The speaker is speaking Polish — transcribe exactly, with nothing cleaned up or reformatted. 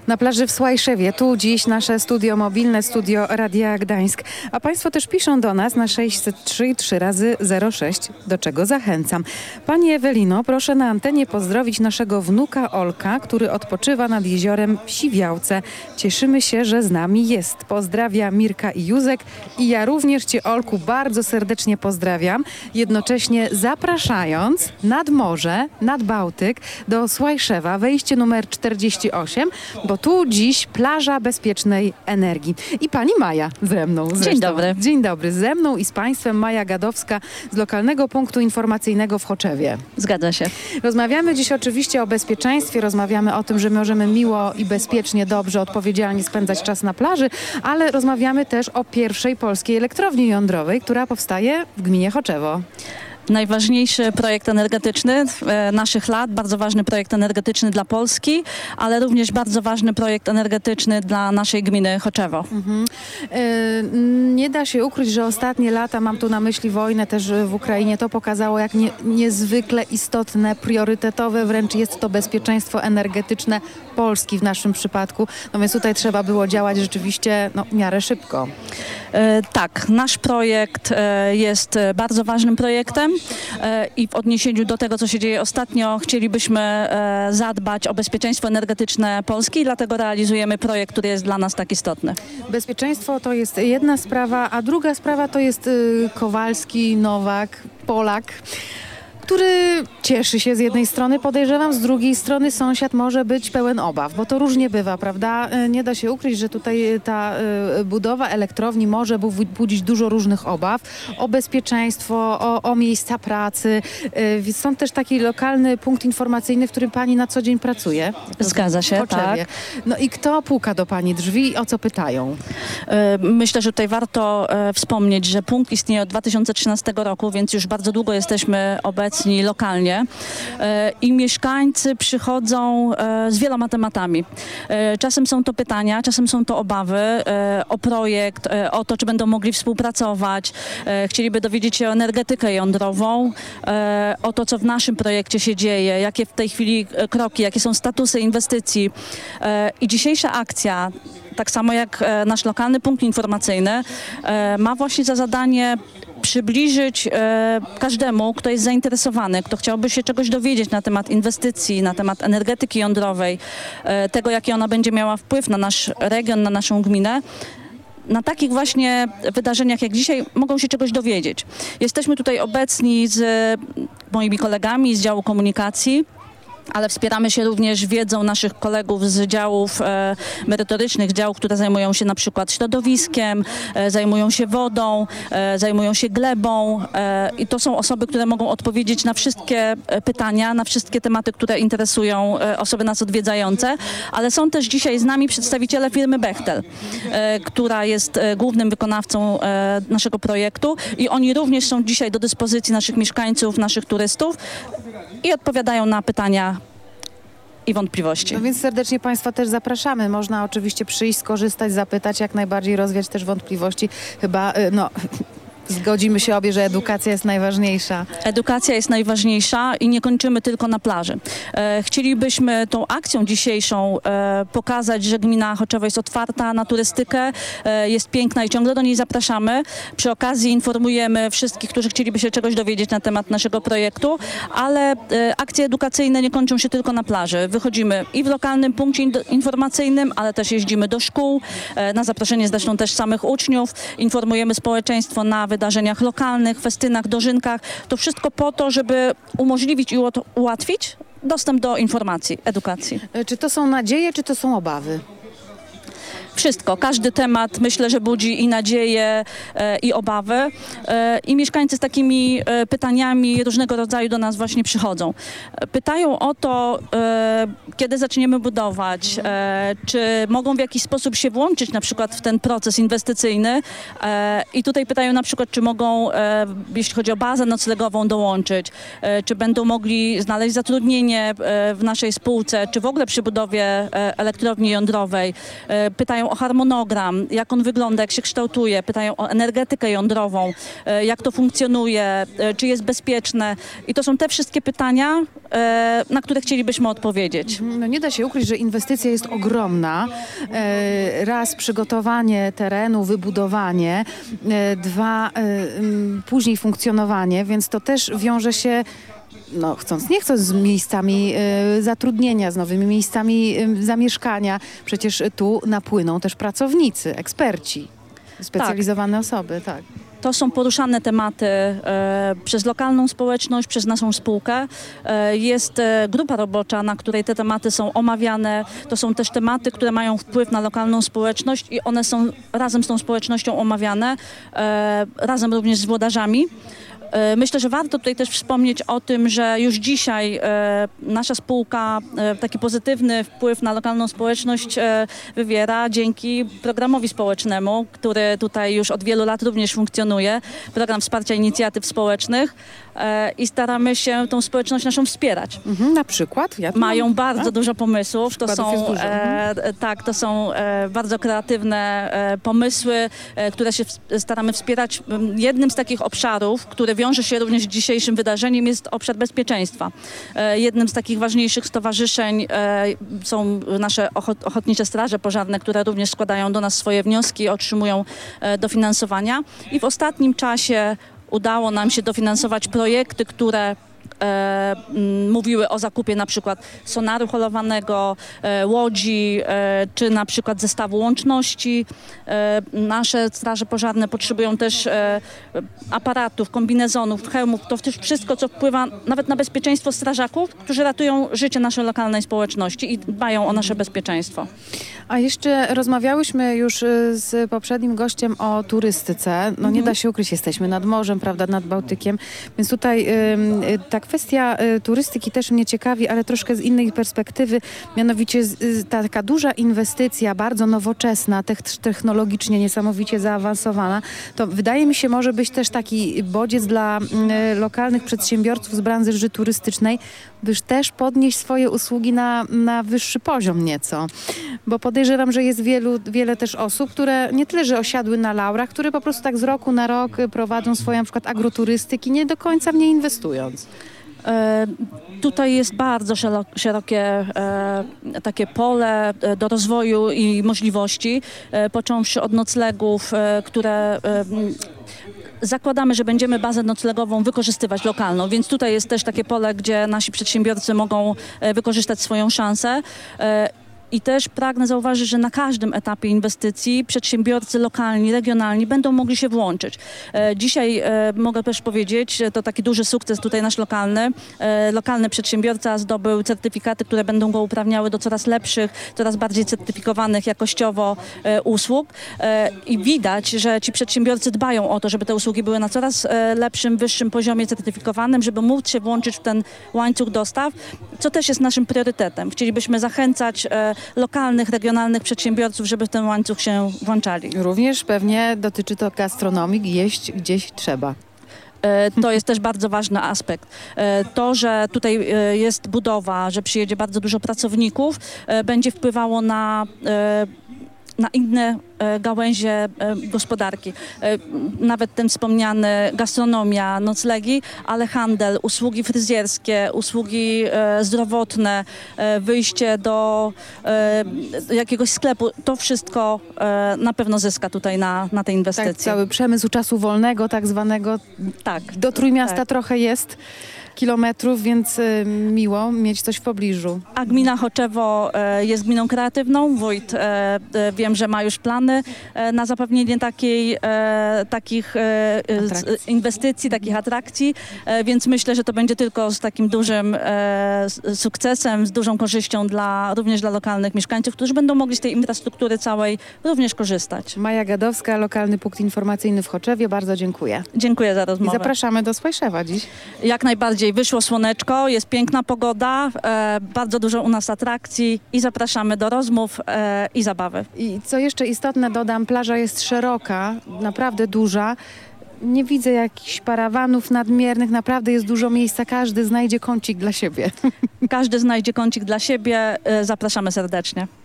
Na plaży w Słajszewie, tu dziś nasze studio mobilne, studio Radia Gdańsk. A Państwo też piszą do nas na sześćset trzy i trzy razy zero sześć, do czego zachęcam. Pani Ewelino, proszę na antenie pozdrowić naszego wnuka Olka, który odpoczywa nad jeziorem w Siwiałce. Cieszymy się, że z nami jest. Pozdrawia Mirka i Józek i ja również Cię, Olku, bardzo serdecznie pozdrawiam, jednocześnie zapraszając nad morze, nad Bałtyk do Słajszewa, wejście numer czterdzieści osiem, bo tu dziś plaża bezpiecznej energii. I pani Maja ze mną zresztą. Dzień dobry. Dzień dobry. Ze mną i z Państwem Maja Gadowska z lokalnego punktu informacyjnego w Choczewie. Zgadza się. Rozmawiamy dziś oczywiście o bezpieczeństwie, rozmawiamy o tym, że możemy miło i bezpiecznie, dobrze, odpowiedzialnie spędzać czas na plaży, ale rozmawiamy też o pierwszej polskiej elektrowni jądrowej, która powstaje w gminie Choczewo. Najważniejszy projekt energetyczny e, naszych lat, bardzo ważny projekt energetyczny dla Polski, ale również bardzo ważny projekt energetyczny dla naszej gminy Choczewo. Mhm. E, nie da się ukryć, że ostatnie lata, mam tu na myśli wojnę też w Ukrainie, to pokazało, jak nie, niezwykle istotne, priorytetowe wręcz jest to bezpieczeństwo energetyczne Polski w naszym przypadku. No więc tutaj trzeba było działać rzeczywiście no, w miarę szybko. E, tak, nasz projekt e, jest bardzo ważnym projektem e, i w odniesieniu do tego, co się dzieje ostatnio, chcielibyśmy e, zadbać o bezpieczeństwo energetyczne Polski i dlatego realizujemy projekt, który jest dla nas tak istotny. Bezpieczeństwo to jest jedna sprawa, a druga sprawa to jest y, Kowalski, Nowak, Polak, który cieszy się z jednej strony, podejrzewam, z drugiej strony sąsiad może być pełen obaw, bo to różnie bywa, prawda? Nie da się ukryć, że tutaj ta y, budowa elektrowni może bu- budzić dużo różnych obaw o bezpieczeństwo, o, o miejsca pracy. Y, stąd też taki lokalny punkt informacyjny, w którym pani na co dzień pracuje. Zgadza się, tak. No i kto puka do pani drzwi i o co pytają? E, myślę, że tutaj warto e, wspomnieć, że punkt istnieje od dwa tysiące trzynastego roku, więc już bardzo długo jesteśmy obecni lokalnie e, i mieszkańcy przychodzą e, z wieloma tematami. E, czasem są to pytania, czasem są to obawy e, o projekt, e, o to, czy będą mogli współpracować. E, chcieliby dowiedzieć się o energetykę jądrową, e, o to, co w naszym projekcie się dzieje, jakie w tej chwili e, kroki, jakie są statusy inwestycji. E, I dzisiejsza akcja, tak samo jak e, nasz lokalny punkt informacyjny, e, ma właśnie za zadanie przybliżyć e, każdemu, kto jest zainteresowany, kto chciałby się czegoś dowiedzieć na temat inwestycji, na temat energetyki jądrowej, e, tego, jaki ona będzie miała wpływ na nasz region, na naszą gminę. Na takich właśnie wydarzeniach jak dzisiaj mogą się czegoś dowiedzieć. Jesteśmy tutaj obecni z moimi kolegami z działu komunikacji, ale wspieramy się również wiedzą naszych kolegów z działów e, merytorycznych, działów, które zajmują się na przykład środowiskiem, e, zajmują się wodą, e, zajmują się glebą e, i to są osoby, które mogą odpowiedzieć na wszystkie pytania, na wszystkie tematy, które interesują e, osoby nas odwiedzające, ale są też dzisiaj z nami przedstawiciele firmy Bechtel, e, która jest e, głównym wykonawcą e, naszego projektu i oni również są dzisiaj do dyspozycji naszych mieszkańców, naszych turystów i odpowiadają na pytania i wątpliwości. No więc serdecznie Państwa też zapraszamy. Można oczywiście przyjść, skorzystać, zapytać, jak najbardziej rozwiać też wątpliwości. Chyba, no... Zgodzimy się obie, że edukacja jest najważniejsza. Edukacja jest najważniejsza i nie kończymy tylko na plaży. E, chcielibyśmy tą akcją dzisiejszą e, pokazać, że gmina Choczewo jest otwarta na turystykę, e, jest piękna i ciągle do niej zapraszamy. Przy okazji informujemy wszystkich, którzy chcieliby się czegoś dowiedzieć na temat naszego projektu, ale e, akcje edukacyjne nie kończą się tylko na plaży. Wychodzimy i w lokalnym punkcie informacyjnym, ale też jeździmy do szkół, e, na zaproszenie zresztą też samych uczniów. Informujemy społeczeństwo na wydarzeniach lokalnych, festynach, dożynkach. To wszystko po to, żeby umożliwić i ułatwić dostęp do informacji, edukacji. Czy to są nadzieje, czy to są obawy? Wszystko, każdy temat myślę, że budzi i nadzieję, e, i obawy e, i mieszkańcy z takimi e, pytaniami różnego rodzaju do nas właśnie przychodzą. E, pytają o to, e, kiedy zaczniemy budować, e, czy mogą w jakiś sposób się włączyć na przykład w ten proces inwestycyjny e, i tutaj pytają na przykład, czy mogą, e, jeśli chodzi o bazę noclegową, dołączyć, e, czy będą mogli znaleźć zatrudnienie e, w naszej spółce, czy w ogóle przy budowie e, elektrowni jądrowej. E, pytają pytają o harmonogram, jak on wygląda, jak się kształtuje, pytają o energetykę jądrową, e, jak to funkcjonuje, e, czy jest bezpieczne. I to są te wszystkie pytania, e, na które chcielibyśmy odpowiedzieć. No nie da się ukryć, że inwestycja jest ogromna. E, raz przygotowanie terenu, wybudowanie, e, dwa e, m, później funkcjonowanie, więc to też wiąże się, no chcąc nie chcąc, z miejscami e, zatrudnienia, z nowymi miejscami e, zamieszkania. Przecież tu napłyną też pracownicy, eksperci, specjalizowane osoby, tak. To są poruszane tematy e, przez lokalną społeczność, przez naszą spółkę. E, jest e, grupa robocza, na której te tematy są omawiane. To są też tematy, które mają wpływ na lokalną społeczność i one są razem z tą społecznością omawiane, e, razem również z włodarzami. Myślę, że warto tutaj też wspomnieć o tym, że już dzisiaj e, nasza spółka e, taki pozytywny wpływ na lokalną społeczność e, wywiera dzięki programowi społecznemu, który tutaj już od wielu lat również funkcjonuje. Program Wsparcia Inicjatyw Społecznych e, i staramy się tą społeczność naszą wspierać. Mhm, na przykład? Ja Mają mam, bardzo tak? dużo pomysłów. To Przykładów jest są, dużo. e, tak, to są e, bardzo kreatywne e, pomysły, e, które się w, staramy wspierać. Jednym z takich obszarów, który wiąże się również z dzisiejszym wydarzeniem, jest obszar bezpieczeństwa. E, jednym z takich ważniejszych stowarzyszeń e, są nasze ochot, ochotnicze straże pożarne, które również składają do nas swoje wnioski, otrzymują e, dofinansowania. I w ostatnim czasie udało nam się dofinansować projekty, które E, m, mówiły o zakupie na przykład sonaru holowanego, e, łodzi, e, czy na przykład zestawu łączności. E, nasze straże pożarne potrzebują też e, aparatów, kombinezonów, hełmów, to też wszystko, co wpływa nawet na bezpieczeństwo strażaków, którzy ratują życie naszej lokalnej społeczności i dbają o nasze bezpieczeństwo. A jeszcze rozmawiałyśmy już y, z poprzednim gościem o turystyce. No nie da się ukryć, jesteśmy nad morzem, prawda, nad Bałtykiem, więc tutaj y, y, ta kwestia y, turystyki też mnie ciekawi, ale troszkę z innej perspektywy, mianowicie z, y, ta taka duża inwestycja, bardzo nowoczesna, tech- technologicznie niesamowicie zaawansowana, to wydaje mi się może być też taki bodziec dla y, lokalnych przedsiębiorców z branży turystycznej, byś też podnieść swoje usługi na, na wyższy poziom nieco. Bo podejrzewam, że jest wielu, wiele też osób, które nie tyle, że osiadły na laurach, które po prostu tak z roku na rok prowadzą swoją na przykład agroturystyki, nie do końca w nie inwestując. E, Tutaj jest bardzo szelo- szerokie e, takie pole e, do rozwoju i możliwości, e, począwszy od noclegów, e, które e, m, zakładamy, że będziemy bazę noclegową wykorzystywać lokalną, więc tutaj jest też takie pole, gdzie nasi przedsiębiorcy mogą e, wykorzystać swoją szansę. E, I też pragnę zauważyć, że na każdym etapie inwestycji przedsiębiorcy lokalni, regionalni będą mogli się włączyć. E, dzisiaj e, mogę też powiedzieć, to taki duży sukces tutaj nasz lokalny. E, lokalny przedsiębiorca zdobył certyfikaty, które będą go uprawniały do coraz lepszych, coraz bardziej certyfikowanych jakościowo e, usług. E, I widać, że ci przedsiębiorcy dbają o to, żeby te usługi były na coraz e, lepszym, wyższym poziomie certyfikowanym, żeby móc się włączyć w ten łańcuch dostaw, co też jest naszym priorytetem. Chcielibyśmy zachęcać e, lokalnych, regionalnych przedsiębiorców, żeby w ten łańcuch się włączali. Również pewnie dotyczy to gastronomii, jeść gdzieś trzeba. E, To jest też bardzo ważny aspekt. E, To, że tutaj e, jest budowa, że przyjedzie bardzo dużo pracowników, e, będzie wpływało na e, na inne e, gałęzie e, gospodarki. E, nawet ten wspomniany gastronomia, noclegi, ale handel, usługi fryzjerskie, usługi e, zdrowotne, e, wyjście do e, jakiegoś sklepu, to wszystko e, na pewno zyska tutaj na, na tej inwestycji. Tak, cały przemysł czasu wolnego, tak zwanego, Tak. do Trójmiasta Tak. trochę jest kilometrów, więc y, miło mieć coś w pobliżu. A gmina Choczewo e, jest gminą kreatywną. Wójt e, e, wiem, że ma już plany e, na zapewnienie takiej, e, takich e, Atrakcji. z, inwestycji, takich atrakcji, e, więc myślę, że to będzie tylko z takim dużym e, s- sukcesem, z dużą korzyścią dla, również dla lokalnych mieszkańców, którzy będą mogli z tej infrastruktury całej również korzystać. Maja Gadowska, lokalny punkt informacyjny w Choczewie. Bardzo dziękuję. Dziękuję za I rozmowę. zapraszamy do Swajszewa dziś. Jak najbardziej wyszło słoneczko, jest piękna pogoda, e, bardzo dużo u nas atrakcji i zapraszamy do rozmów e, i zabawy. I co jeszcze istotne dodam, plaża jest szeroka, naprawdę duża. Nie widzę jakichś parawanów nadmiernych, naprawdę jest dużo miejsca, każdy znajdzie kącik dla siebie. Każdy znajdzie kącik dla siebie, e, zapraszamy serdecznie.